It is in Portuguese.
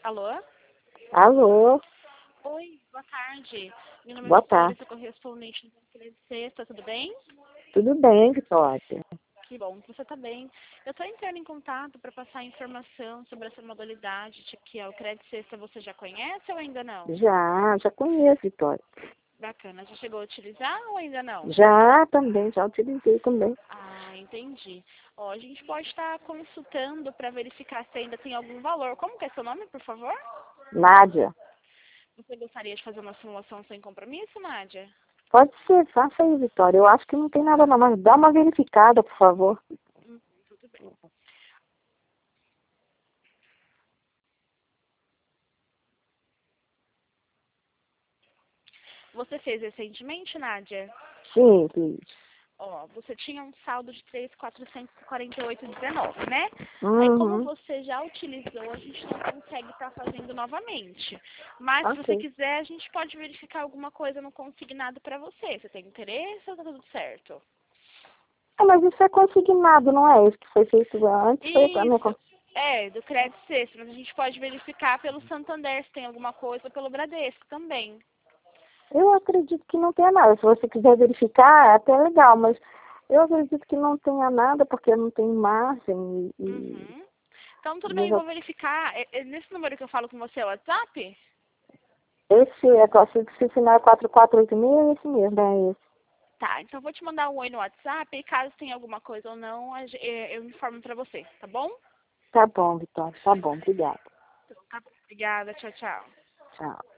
Alô? Alô, Oi, boa tarde. Meu nome é boa Vitória, tarde. sou correspondente do Banco de Sexta, tudo bem? Tudo bem, Vitória? Que bom que você está bem. Eu estou entrando em contato para passar informação sobre essa modalidade que é o Crédito Sexta. Você já conhece ou ainda não? Já conheço, Vitória. Bacana. Já chegou a utilizar ou ainda não? Já utilizei também. Ah, entendi. Ó, a gente pode estar consultando para verificar se ainda tem algum valor. Como que é seu nome, por favor? Nádia, Você gostaria de fazer uma simulação sem compromisso, Nádia? pode ser, faça aí, Vitória. Eu acho que não tem nada não, mas dá uma verificada, por favor. Tudo bem. Você fez recentemente, Nádia? Sim, fiz. Ó, você tinha um saldo de 3.448,19, né? Aí, como Uhum, você já utilizou, a gente não consegue estar fazendo novamente. Mas, se você ok. quiser, a gente pode verificar alguma coisa no consignado para você. Você tem interesse ou tá tudo certo? Mas isso é consignado, não é? Isso que foi feito antes, foi pra minha... Isso. É, do Crédito Sexta, mas a gente pode verificar pelo Santander se tem alguma coisa, ou pelo Bradesco também. Eu acredito que não tenha nada. Se você quiser verificar, é até legal, mas eu acredito que não tenha nada, porque não tem margem Uhum. Então, tudo e bem, eu vou verificar. É nesse número que eu falo com você, é o WhatsApp? esse é, se final é 4486, é esse mesmo, é esse. Tá, então eu vou te mandar um oi no WhatsApp e caso tenha alguma coisa ou não, eu informo pra você, tá bom? Tá bom, Vitória, tá bom, obrigada. Tá bom. Obrigada, tchau, tchau. Tchau.